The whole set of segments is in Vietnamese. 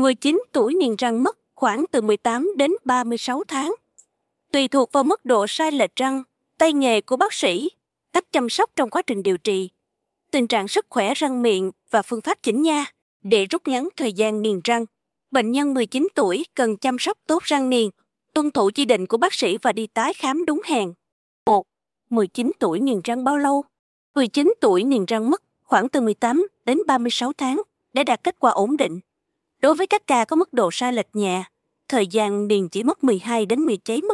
19 tuổi niềng răng mất khoảng từ 18 đến 36 tháng. Tùy thuộc vào mức độ sai lệch răng, tay nghề của bác sĩ, cách chăm sóc trong quá trình điều trị, tình trạng sức khỏe răng miệng và phương pháp chỉnh nha để rút ngắn thời gian niềng răng. Bệnh nhân 19 tuổi cần chăm sóc tốt răng niềng, tuân thủ chỉ định của bác sĩ và đi tái khám đúng hẹn. 1. 19 tuổi niềng răng bao lâu? 19 tuổi niềng răng mất khoảng từ 18 đến 36 tháng để đạt kết quả ổn định. Đối với các ca có mức độ sai lệch nhẹ, thời gian niềng chỉ mất 12 đến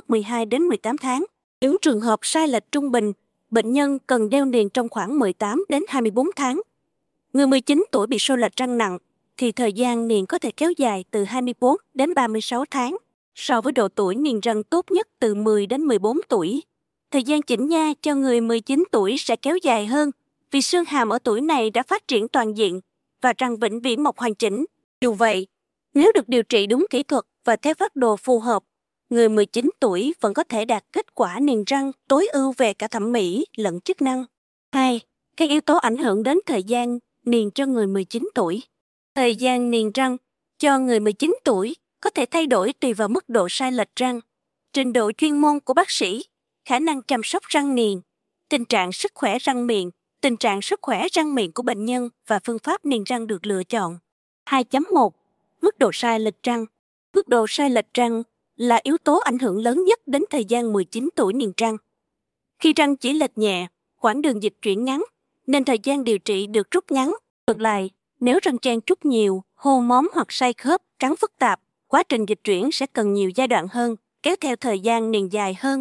18 tháng. Nếu trường hợp sai lệch trung bình, bệnh nhân cần đeo niềng trong khoảng 18 đến 24 tháng. Người 19 tuổi bị xô lệch răng nặng thì thời gian niềng có thể kéo dài từ 24 đến 36 tháng. So với độ tuổi niềng răng tốt nhất từ 10 đến 14 tuổi, thời gian chỉnh nha cho người 19 tuổi sẽ kéo dài hơn vì xương hàm ở tuổi này đã phát triển toàn diện và răng vĩnh viễn mọc hoàn chỉnh. Dù vậy, nếu được điều trị đúng kỹ thuật và theo phác đồ phù hợp, người 19 tuổi vẫn có thể đạt kết quả niềng răng tối ưu về cả thẩm mỹ lẫn chức năng. 2. Các yếu tố ảnh hưởng đến thời gian niềng cho người 19 tuổi. Thời gian niềng răng cho người 19 tuổi có thể thay đổi tùy vào mức độ sai lệch răng, trình độ chuyên môn của bác sĩ, khả năng chăm sóc răng niềng, tình trạng sức khỏe răng miệng, tình trạng sức khỏe răng miệng của bệnh nhân và phương pháp niềng răng được lựa chọn. 2.1. Mức độ sai lệch răng. Mức độ sai lệch răng là yếu tố ảnh hưởng lớn nhất đến thời gian 19 tuổi niềng răng. Khi răng chỉ lệch nhẹ, quãng đường dịch chuyển ngắn, nên thời gian điều trị được rút ngắn. Ngược lại, nếu răng chen trúc nhiều, hô móm hoặc sai khớp, cắn phức tạp, quá trình dịch chuyển sẽ cần nhiều giai đoạn hơn, kéo theo thời gian niềng dài hơn.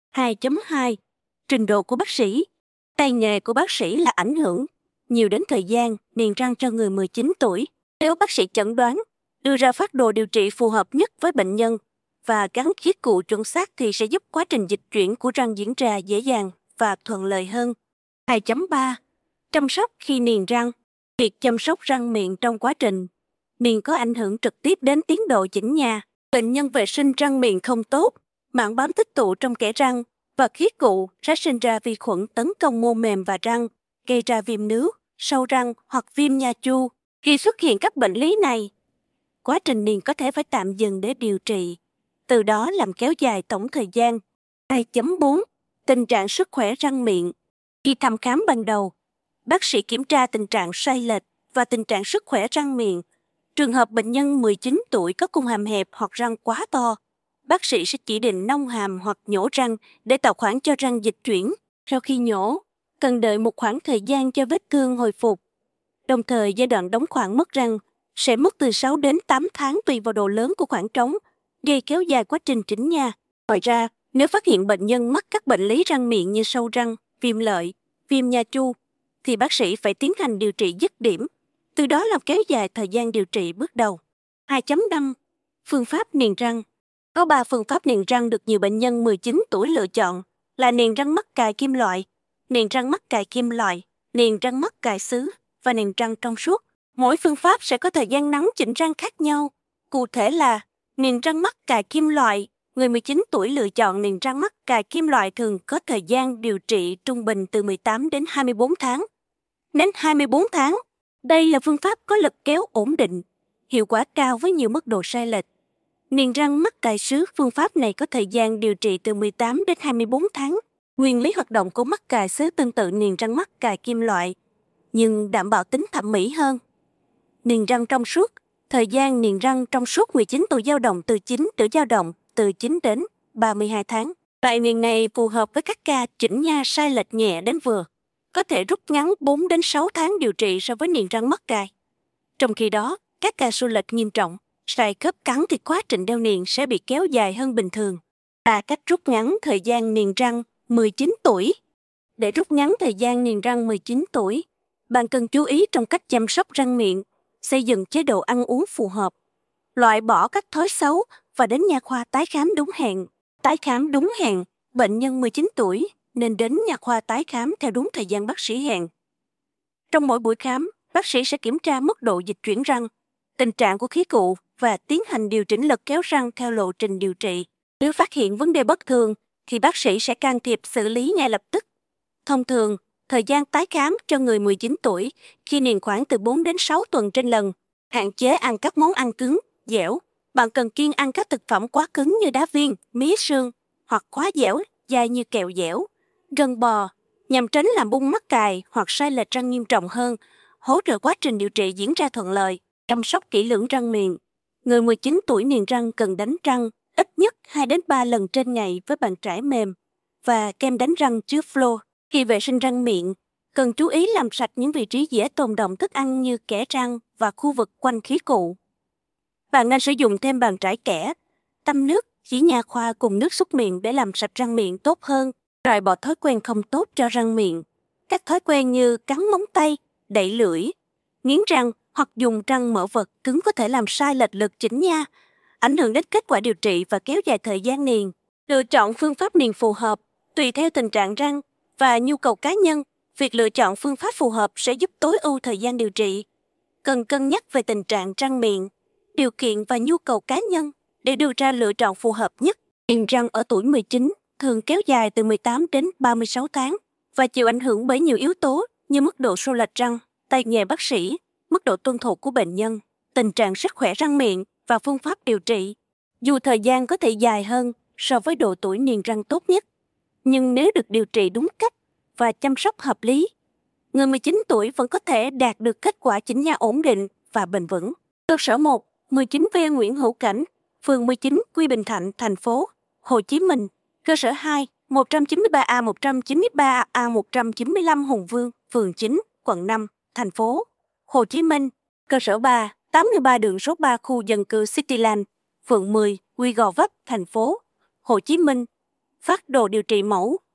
2.2. Trình độ của bác sĩ. Tay nghề của bác sĩ là ảnh hưởng nhiều đến thời gian niềng răng cho người 19 tuổi. Nếu bác sĩ chẩn đoán, đưa ra phác đồ điều trị phù hợp nhất với bệnh nhân và gắn chiết cụ chuẩn xác thì sẽ giúp quá trình dịch chuyển của răng diễn ra dễ dàng và thuận lợi hơn. 2.3. Chăm sóc khi niềng răng. Việc chăm sóc răng miệng trong quá trình niềng có ảnh hưởng trực tiếp đến tiến độ chỉnh nha. Bệnh nhân vệ sinh răng miệng không tốt, mảng bám tích tụ trong kẽ răng và khí cụ sẽ sinh ra vi khuẩn tấn công mô mềm và răng, gây ra viêm nướu, sâu răng hoặc viêm nha chu. Khi xuất hiện các bệnh lý này, quá trình niềng có thể phải tạm dừng để điều trị, từ đó làm kéo dài tổng thời gian. 2.4. Tình trạng sức khỏe răng miệng. Khi thăm khám ban đầu, bác sĩ kiểm tra tình trạng sai lệch và tình trạng sức khỏe răng miệng. Trường hợp bệnh nhân 19 tuổi có cung hàm hẹp hoặc răng quá to, bác sĩ sẽ chỉ định nong hàm hoặc nhổ răng để tạo khoảng cho răng dịch chuyển. Sau khi nhổ, cần đợi một khoảng thời gian cho vết thương hồi phục. Đồng thời, giai đoạn đóng khoảng mất răng sẽ mất từ 6 đến 8 tháng tùy vào độ lớn của khoảng trống, gây kéo dài quá trình chỉnh nha. Ngoài ra, nếu phát hiện bệnh nhân mắc các bệnh lý răng miệng như sâu răng, viêm lợi, viêm nha chu, thì bác sĩ phải tiến hành điều trị dứt điểm, từ đó làm kéo dài thời gian điều trị bước đầu. 2.5. Phương pháp niềng răng. Có 3 phương pháp niềng răng được nhiều bệnh nhân 19 tuổi lựa chọn là niềng răng mắc cài kim loại, niềng răng mắc cài kim loại, niềng răng mắc cài sứ và niềng răng trong suốt. Mỗi phương pháp sẽ có thời gian nắn chỉnh răng khác nhau. Cụ thể là niềng răng mắc cài kim loại, người 19 tuổi lựa chọn niềng răng mắc cài kim loại thường có thời gian điều trị trung bình từ 18 đến 24 tháng. Đến 24 tháng, đây là phương pháp có lực kéo ổn định, hiệu quả cao với nhiều mức độ sai lệch. Niềng răng mắc cài sứ, phương pháp này có thời gian điều trị từ 18 đến 24 tháng. Nguyên lý hoạt động của mắc cài sứ tương tự niềng răng mắc cài kim loại, nhưng đảm bảo tính thẩm mỹ hơn. Niềng răng trong suốt. Thời gian niềng răng trong suốt 19 tuổi dao động từ 9 đến 32 tháng. Loại niềng này phù hợp với các ca chỉnh nha sai lệch nhẹ đến vừa, có thể rút ngắn 4 đến 6 tháng điều trị so với niềng răng mắc cài. Trong khi đó, các ca xô lệch nghiêm trọng, sai khớp cắn thì quá trình đeo niềng sẽ bị kéo dài hơn bình thường. Cách rút ngắn thời gian niềng răng 19 tuổi. Để rút ngắn thời gian niềng răng 19 tuổi, bạn cần chú ý trong cách chăm sóc răng miệng, xây dựng chế độ ăn uống phù hợp, loại bỏ các thói xấu và đến nha khoa tái khám đúng hẹn. Tái khám đúng hẹn, bệnh nhân 19 tuổi nên đến nha khoa tái khám theo đúng thời gian bác sĩ hẹn. Trong mỗi buổi khám, bác sĩ sẽ kiểm tra mức độ dịch chuyển răng, tình trạng của khí cụ và tiến hành điều chỉnh lực kéo răng theo lộ trình điều trị. Nếu phát hiện vấn đề bất thường, thì bác sĩ sẽ can thiệp xử lý ngay lập tức. Thông thường, thời gian tái khám cho người 19 tuổi khi niềng khoảng từ 4 đến 6 tuần trên lần, hạn chế ăn các món ăn cứng dẻo. Bạn cần kiêng ăn các thực phẩm quá cứng như đá viên, mía sương hoặc quá dẻo, dai như kẹo dẻo, gân bò, nhằm tránh làm bung mắc cài hoặc sai lệch răng nghiêm trọng hơn, hỗ trợ quá trình điều trị diễn ra thuận lợi. Chăm sóc kỹ lưỡng răng miệng. Người 19 tuổi niềng răng cần đánh răng ít nhất 2 đến 3 lần trên ngày với bàn chải mềm và kem đánh răng chứa fluor. Khi vệ sinh răng miệng, cần chú ý làm sạch những vị trí dễ tồn đọng thức ăn như kẽ răng và khu vực quanh khí cụ. Bạn nên sử dụng thêm bàn chải kẽ, tăm nước, chỉ nha khoa cùng nước súc miệng để làm sạch răng miệng tốt hơn, loại bỏ thói quen không tốt cho răng miệng. Các thói quen như cắn móng tay, đậy lưỡi, nghiến răng hoặc dùng răng mở vật cứng có thể làm sai lệch lực chỉnh nha, ảnh hưởng đến kết quả điều trị và kéo dài thời gian niềng. Lựa chọn phương pháp niềng phù hợp, tùy theo tình trạng răng và nhu cầu cá nhân, việc lựa chọn phương pháp phù hợp sẽ giúp tối ưu thời gian điều trị. Cần cân nhắc về tình trạng răng miệng, điều kiện và nhu cầu cá nhân để đưa ra lựa chọn phù hợp nhất. Niềng răng ở tuổi 19 thường kéo dài từ 18 đến 36 tháng và chịu ảnh hưởng bởi nhiều yếu tố như mức độ xô lệch răng, tay nghề bác sĩ, mức độ tuân thủ của bệnh nhân, tình trạng sức khỏe răng miệng và phương pháp điều trị. Dù thời gian có thể dài hơn so với độ tuổi niềng răng tốt nhất, nhưng nếu được điều trị đúng cách và chăm sóc hợp lý, người 19 tuổi vẫn có thể đạt được kết quả chỉnh nha ổn định và bền vững. Cơ sở 1, 19V Nguyễn Hữu Cảnh, phường 19, Quy Bình Thạnh, thành phố Hồ Chí Minh. Cơ sở 2, 193A 193A 195 Hùng Vương, phường 9, quận 5, thành phố Hồ Chí Minh. Cơ sở 3, 83 đường số 3 khu dân cư Cityland, phường 10, Quy Gò Vấp, thành phố Hồ Chí Minh. Phác đồ điều trị mẫu